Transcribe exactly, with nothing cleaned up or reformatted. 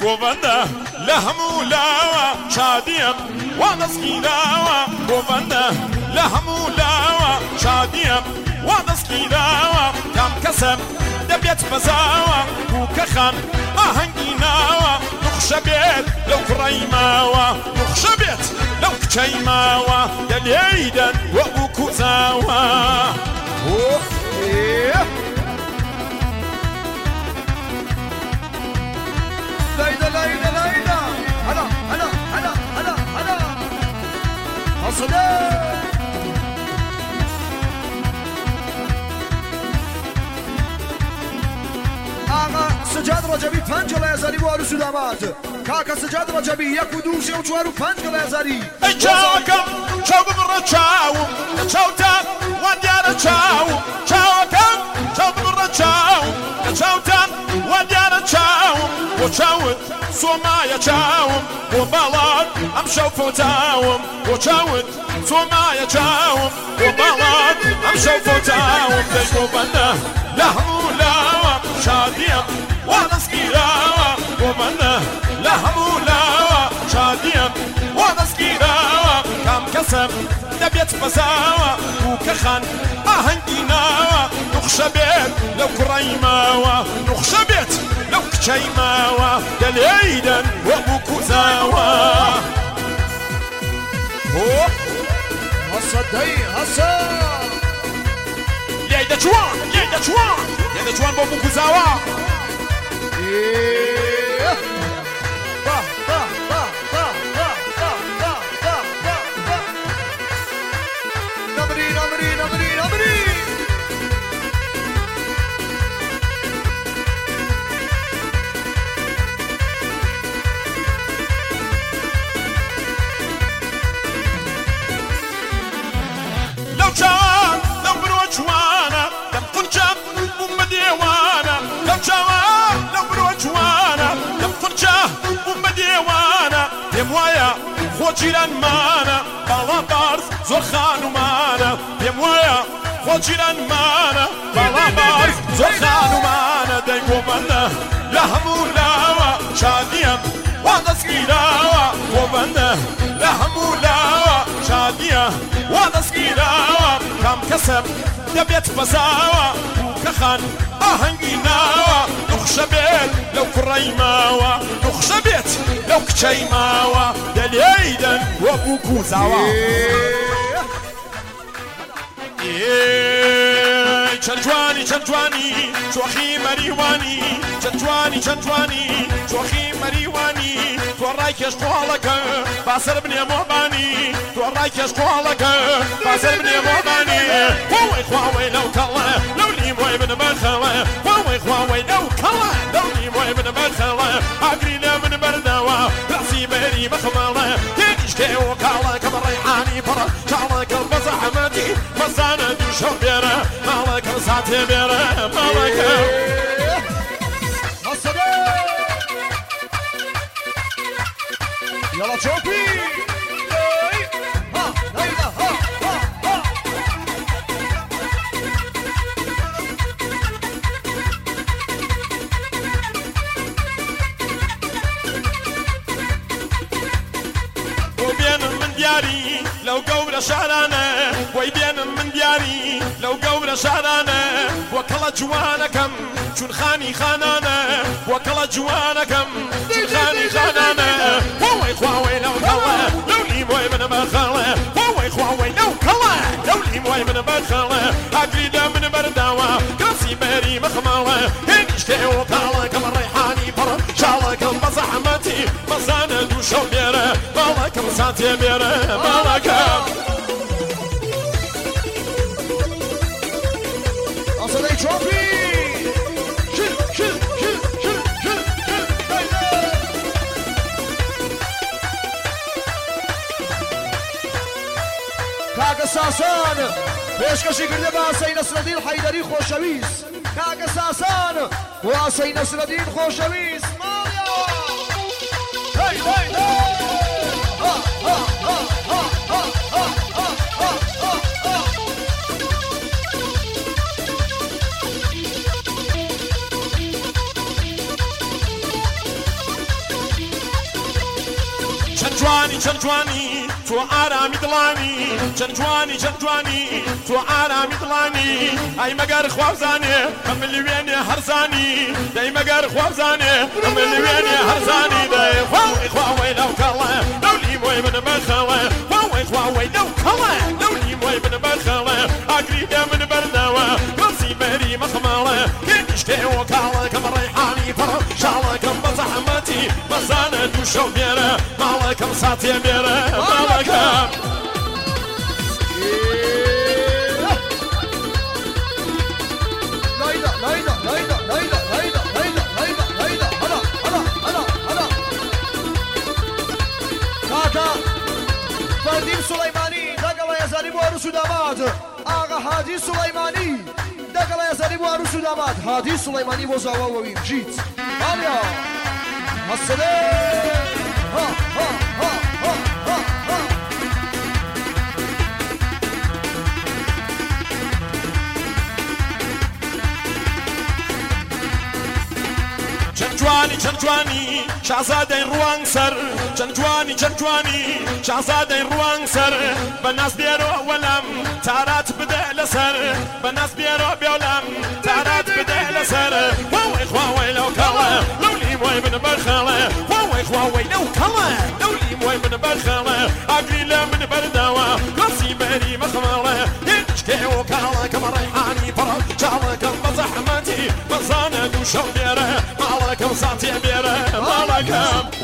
بوبنده لهمولاوا شاديم ونسكيلاوا بوبنده لهمولاوا شاديم ونسكيلاوا كم كسب دبيت مزاوا وكخن أهنجيناوا نخشبيت لو كريماوا نخشبيت لو كشيماوا دليدا وأكوزاوا ليلى ليلى ليلى هلا هلا هلا هلا هلا حصلت آقا سجاد رجبی پنج لازاری و عروس و داماد کاکا سجاد رجبی یک و دو سه و چهار و پنج لازاری ای چاکم چاو ببر چاو چاو تا ودیار چاو چاکم چاو ببر چاو چاو تا ودیار چاو و چاو سومایا چاو و بالاد ام شوفو تاوم و چاو سومایا چاو و بالاد ام شوفو تاوم دیگو بنده لهمولاوا شادية ونسكيراوا ومنا لهمولاوا شادية ونسكيراوا كم كسب نبيت مساوا وكخن أهنجيناوا نخشبيت لو كريماوا نخشبيت لو كشيماوا دليدا وبوكوزاوا هو هصدي هصا Jejda człon, jejda człon, jejda człon, bo Bóg uzała. Ba, ba, ba, ba, ba, ba, ba, ba, ba, ba. Nabri, nabri, nabri, nabri. لو جوان لو بروج وانا لم تنجم ام ديوانا لو جوان لو بروج وانا لم تنجم ام ديوانا يموايا خوجيران مانا بالا بارز زور خانو مانا يموايا خوجيران مانا بالا بارز زور خانو مانا دايقو بنا لهمولاوا شاديم ونسكيلاوا وبنا لهمولاوا شادية ونسكيلاوا كم كسب دبيت بزاوا وكخن أهنجيناوا نخشبيت لو كريماوا نخشبيت لو كشيماوا دليدا وبوكوزاوا چنجوانی چنجوانی چوخی مریوانی چنجوانی چنجوانی چوخی مریوانی تو رایکش قالکه باسر بنی موبانی تو رایکش قالکه باسر بنی موبانی خوای خوای لو کلا لو نی موی من بخلا خوای خوای لو کلا لو نی موی من بخلا اگرینا من بردوا راسي بري مخمله تيجي كي وكاله كم ريحاني برا شالك بزحمتي مزانا دوشو بيره مالك ساتي بيره مالك يلا شوفي ها هيدا ها ها ها وبين من دياري لو قبل شعرانا ويبين من دياري لو قبل شعرانا وكلا جوانكم شون خاني خانانا وكلا جوانكم شون خاني خانانا هو إخواوي لو كلا لو لي موي من بخلا هو إخواوي لو كلا لو لي موي من بخلا أقريدا من برداوا كرسي بري مخمالة هنشتي وكالا كم ريحاني بر شالك بزحمتي مزانا دوشو بيره مالك مساتي بيره مالك أصلي تروفي شل شل شل شل شل شل كاك ساسان پێشکەشی کرده بە ئاسەی نەسرەدین حەیدەری خۆشەویست کاکە ساسان و ئاسەی نەسرەدین خۆشەویست ماڵیەوە هەی هەی هەی ها ها ها ها ها ها ها ها ها چەند جوانی چەند جوانی تۆ ئارامی دڵانی چەند جوانی چەند جوانی تۆ ئارامی دڵانی ئای مەگەر خوابزانێ ئەمە لەوێنێ هەرزانی دەی مەگەر خوابزانێ ئەمە لەوێنێ هەرزانی دەی خواوەی خواوەی لەو کەڵە لەو لیمۆی من بەرخەڵە خواوەی خواوەی لەو کەڵە لەو لیمۆی من بەرخەڵە ئاگریدە من بەردەوە گڵسی بەری مەخمەڵە هێنیشتێوە کاڵە کەم ڕێحانی پڕ شاڵەکەم بە زەحمەتی بەزانە دوو شەو بێرە ماڵەکەم ساتێ بێرە ماڵەکەم نایدا نایدا نایدا نایدا نایدا نایدا نایدا نایدا هلا هلا هلا هلا کاکا فەردین سوڵەیمانی دەگەڵە ێزاری بۆ عروس و داماد ئاغا هادی سوڵەیمانی دەگەڵە ێزاری بۆ عروس و داماد هادی سوڵەیمانی بۆ زاواوەوی بژیت ئالیا هەسەلێ ها ها ها ها ها ها چەند جوانی چەند جوانی شازادەی ڕوان سەر چەند جوانی چەند جوانی شازادەی ڕوان سەر بە ناز بێرەوە وەلام تارات بدە لەسەر بە ناز بێرەوە بێڵام تارات بدە لەسەر خواوەی خواوەی لەو کەڵە لەو لیمۆی من بەرخەڵە خواوەی خواوەی لەو کەڵە لەو لیمۆی من بەرخەڵە ئاگری لە من بەردەوە گڵسی بەری مەخمەڵە هێنیشتێوە کاڵە کەمە ڕێحانی پڕ چاڵەکەم بە زەحمەتی بەزانە دوو شەو بێرە ماڵەکەم ساتێ بێرە ماڵەکەم